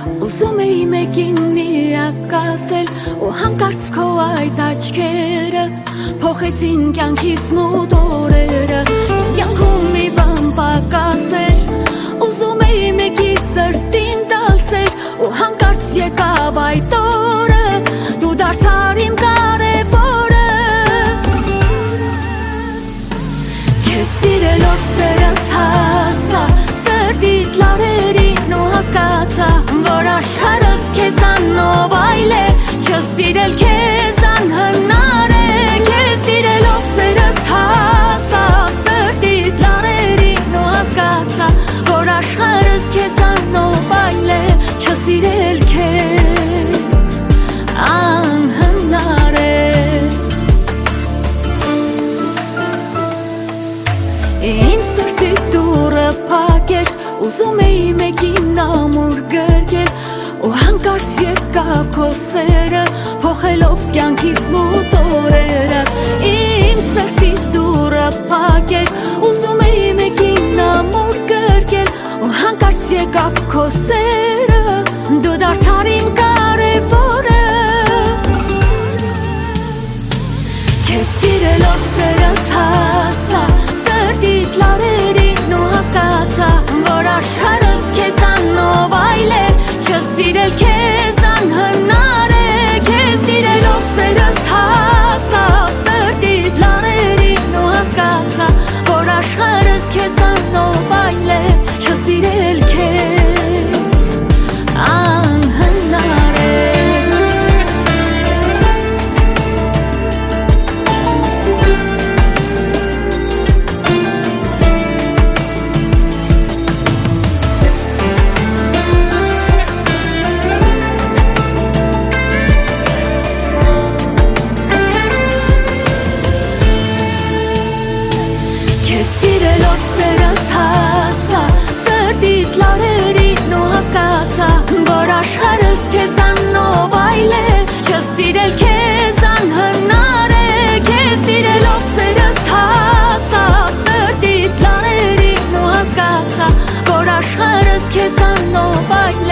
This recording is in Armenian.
Ուզում էի մեկին միակ ասել ու հանկարծ քո այդ աչքերը փոխեցին կյանքիս մութ օրերը Իմ կյանքում մի բան պակաս էր Ուզում էի մեկի սրտին տալ սեր ու հանկարծ եկավ այդ օրը Դու դարձար իմ կարևորը Քեզ սիրելով սերս հասա Սրտիդ լարերին ու հասկացա Որ աշխարհս քեզանով այլ է Չսիրել քեզ անհնար է Քեզ սիրելով սերս հասա Սրտիդ լարերին ու հասկացա Որ աշխարհս քեզանով այլ է Չսիրել քեզ անհնար է Իմ սրտի դուռը փակ էր Ուզում էի մեկին ամուր գրկել Ու հանկարծ եկավ քո սերը Փոխելով կյանքիս մութ օրերը Իմ սրտի դուռը փակ էր Ուզում էի մեկին ամուր գրկել Ու հանկարծ եկավ քո սերը Դու դարձար իմ կարևորը Քեզ սիրելով սերս հասա Սրտիդ լարերին ու հասկացա Որ աշխարհս քեզանով այլ է Չսիրել քեզ անհնար է Քեզ սիրելով սերս հասա Սրտիդ լարերին ու հասկացա Որ աշխարհս քեզանով այլ է Չսիրել քեզ անհնար է Քեզ սիրելով սերս հասա Սրտիդ լարերին ու հասկացա Որ աշխարհս քեզանով այլ է Չսիրել քեզ անհնար է Քեզ սիրելով սերս հասա Սրտիդ լարերին ու հասկացա Որ աշխարհս քեզանով այլ